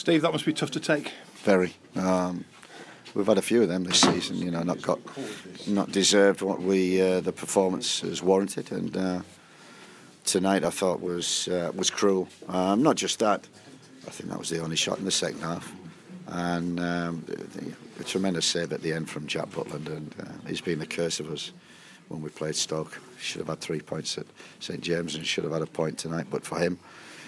Steve, that must be tough to take. Very. We've had a few of them this season, not deserved what the performance has warranted, and tonight I thought was cruel. Not just that, I think that was the only shot in the second half, and a tremendous save at the end from Jack Butland, and he's been the curse of us when we played Stoke. Should have had 3 points at St James and should have had a point tonight, but for him.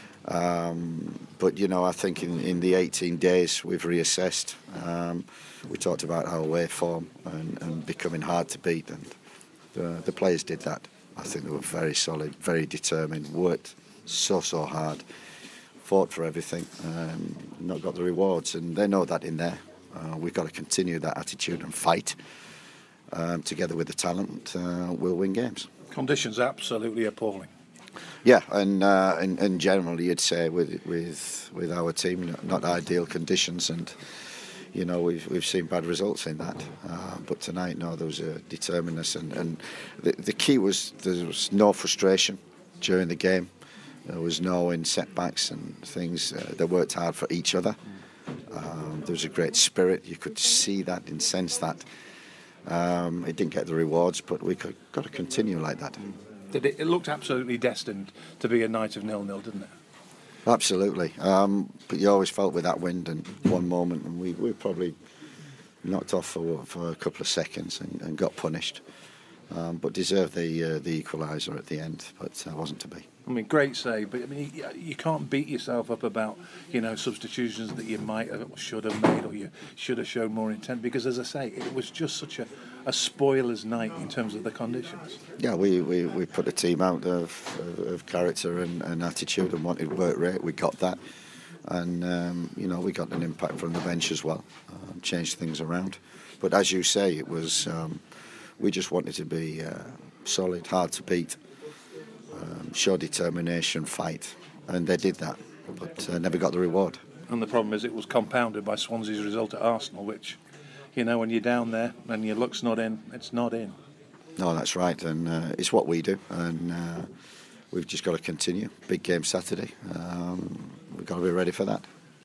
But I think in the 18 days we've reassessed. We talked about our away form and becoming hard to beat, and the players did that. I think they were very solid, very determined, worked so hard, fought for everything, not got the rewards, and they know that in there. We've got to continue that attitude and fight. Together with the talent, we'll win games. Conditions absolutely appalling. Yeah, and generally you'd say with our team, not ideal conditions, and we've seen bad results in that. But tonight, no, there was a determinedness, and the key was there was no frustration during the game. There was no in setbacks and things. They worked hard for each other. There was a great spirit. You could see that and sense that. It didn't get the rewards, but we got to continue like that. It looked absolutely destined to be a night of 0-0, didn't it? Absolutely. But you always felt with that wind and one moment, and we were probably knocked off for a couple of seconds and got punished. But deserved the equaliser at the end, but wasn't to be. I mean, great save, but I mean, you can't beat yourself up about substitutions that you might have, or should have made, or you should have shown more intent. Because, as I say, it was just such a spoiler's night in terms of the conditions. Yeah, we put the team out of character and attitude and wanted work rate. We got that, and we got an impact from the bench as well, changed things around. But as you say, it was we just wanted to be solid, hard to beat. Show determination, fight, and they did that, but never got the reward. And the problem is it was compounded by Swansea's result at Arsenal, which, when you're down there and your luck's not in, it's not in. No, that's right, and it's what we do, and we've just got to continue. Big game Saturday. We've got to be ready for that.